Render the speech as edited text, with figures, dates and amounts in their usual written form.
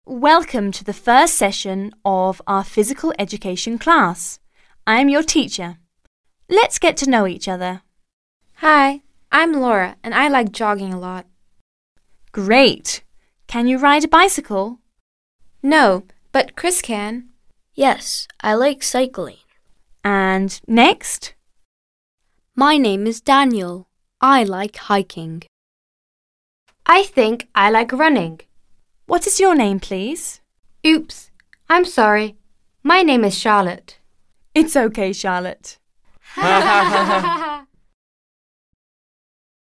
Welcome to the first session of our physical education class. I'm your teacher. Let's get to know each other. Hi, I'm Laura and I like jogging a lot. Great! Can you ride a bicycle? No, but Chris can. Yes, I like cycling. And next? My name is Daniel. I like hiking. I think I like running. What is your name, please? Oops, I'm sorry. My name is Charlotte. It's okay, Charlotte.